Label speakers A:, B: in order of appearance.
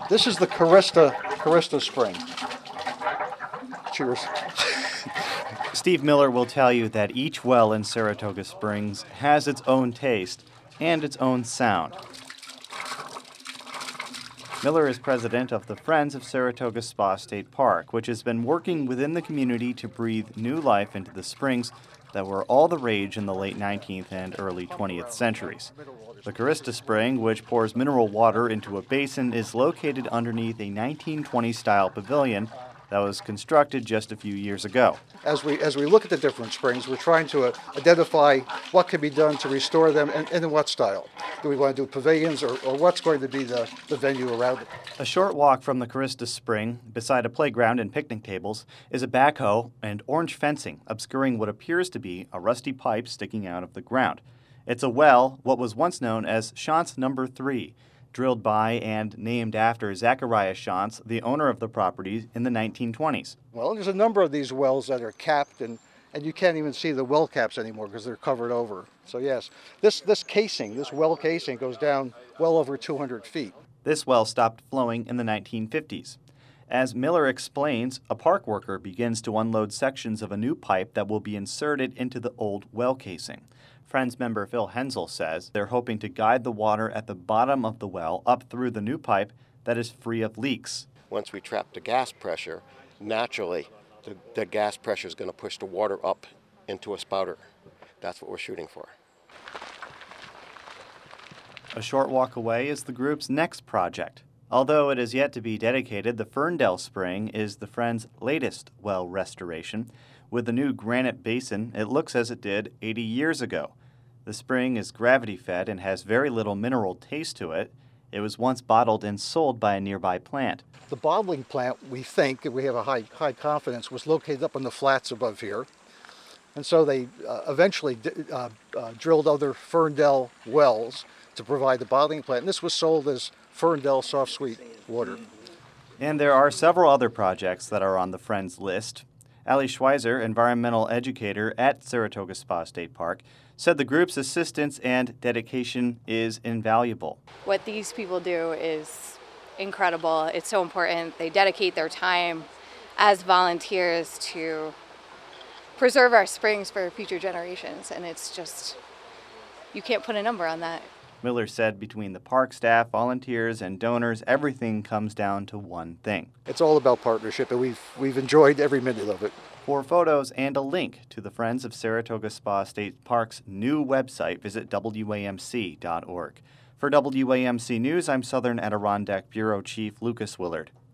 A: This is the Carista Spring. Cheers.
B: Steve Miller will tell you that each well in Saratoga Springs has its own taste and its own sound. Miller is president of the Friends of Saratoga Spa State Park, which has been working within the community to breathe new life into the springs that were all the rage in the late 19th and early 20th centuries. The Carista Spring, which pours mineral water into a basin, is located underneath a 1920s-style pavilion that was constructed just a few years ago.
A: As we look at the different springs, we're trying to identify what can be done to restore them and in what style. Do we want to do pavilions or what's going to be the venue around it?
B: A short walk from the Carista Spring, beside a playground and picnic tables, is a backhoe and orange fencing obscuring what appears to be a rusty pipe sticking out of the ground. It's a well, what was once known as Shantz Number 3, drilled by and named after Zachariah Shantz, the owner of the property in the 1920s.
A: Well, there's a number of these wells that are capped, and you can't even see the well caps anymore because they're covered over. So yes, this well casing goes down well over 200 feet.
B: This well stopped flowing in the 1950s. As Miller explains, a park worker begins to unload sections of a new pipe that will be inserted into the old well casing. Friends member Phil Hensel says they're hoping to guide the water at the bottom of the well up through the new pipe that is free of leaks.
C: Once we trap the gas pressure, naturally the gas pressure is going to push the water up into a spouter. That's what we're shooting for.
B: A short walk away is the group's next project. Although it is yet to be dedicated, the Ferndale Spring is the Friends' latest well restoration. With the new granite basin, it looks as it did 80 years ago. The spring is gravity-fed and has very little mineral taste to it. It was once bottled and sold by a nearby plant.
A: The bottling plant, we think, and we have a high confidence, was located up on the flats above here. And so they eventually drilled other Ferndale wells to provide the bottling plant. And this was sold as Ferndale Soft Sweet Water.
B: And there are several other projects that are on the Friends list. Ali Schweizer, environmental educator at Saratoga Spa State Park, said the group's assistance and dedication is invaluable.
D: What these people do is incredible. It's so important. They dedicate their time as volunteers to preserve our springs for future generations, and it's just, you can't put a number on that.
B: Miller said between the park staff, volunteers, and donors, everything comes down to one thing.
A: It's all about partnership, and we've enjoyed every minute of it.
B: For photos and a link to the Friends of Saratoga Spa State Park's new website, visit WAMC.org. For WAMC News, I'm Southern Adirondack Bureau Chief Lucas Willard.